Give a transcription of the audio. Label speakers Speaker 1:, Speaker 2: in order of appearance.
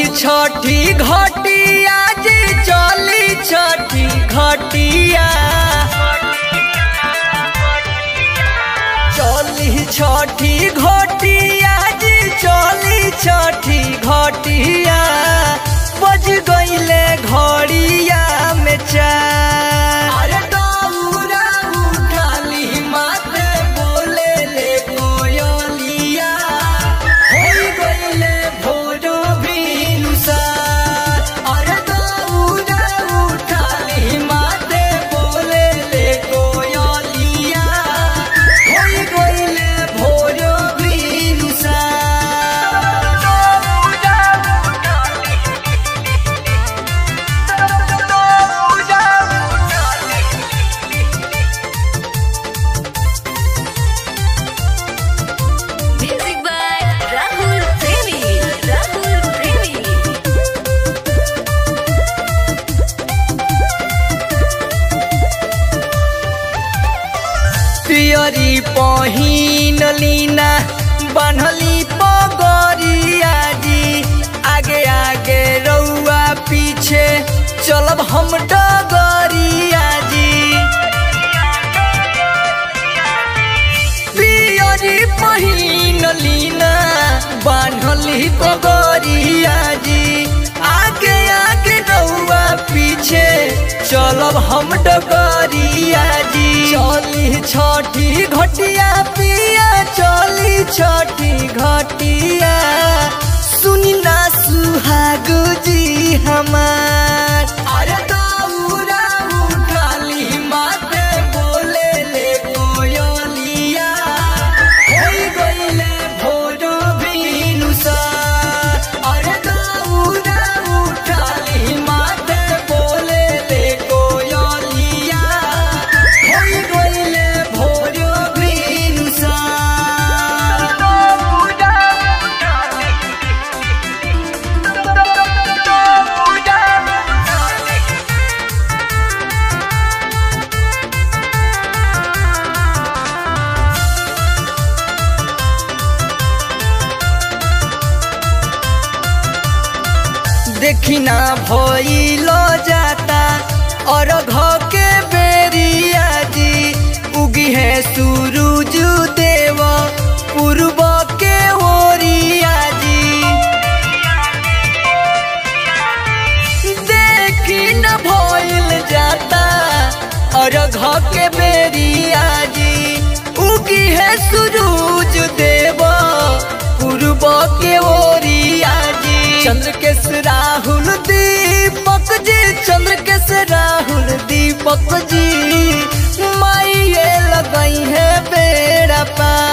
Speaker 1: छठी घटिया जी चली छठी घटिया चली छठी घटिया जी चली छठी घटिया बज गईले घड़िया में चार अरे दौरा उठाली माथे बोले ले कोयलिया हो गईले भोरो भिनुसार अरे दौरा उठाली माथे बोले ले कोयलिया हो गईले भोरो भिनुसार
Speaker 2: Music by Rahul Premi. Rahul Premi.
Speaker 1: पियरी पहिन लीना बान्हली पगरिया जी आगे आगे रउआ पीछे चलब हम डगरिया जी पियरी पहिन लीना बान्हली पगरिया जी आगे आगे रउआ पीछे चलब हम डगरिया जी चली छठी घटिया पिया चली छठी घटिया सुनी ना सुहागो जी हमार अरे दौरा उठाली माथे बोले ले कोयलिया हो गईले भोरो भिनुसार अरे दौरा उठाली माथे बोले ले कोयलिया हो गईले भोरो भिनुसार देखी ना भइलो जाता और घर के बेरिया जी उगी है सूरज देव पूर्व के ओरिया जी देखी ना भइल जाता और घर के बेरिया जी उगी है सूरज देव पूर्व के ओरिया जी चंद्र के राहुल दीपक जी चंद्र के राहुल दीपक जी माइये लगई है बेड़ा पार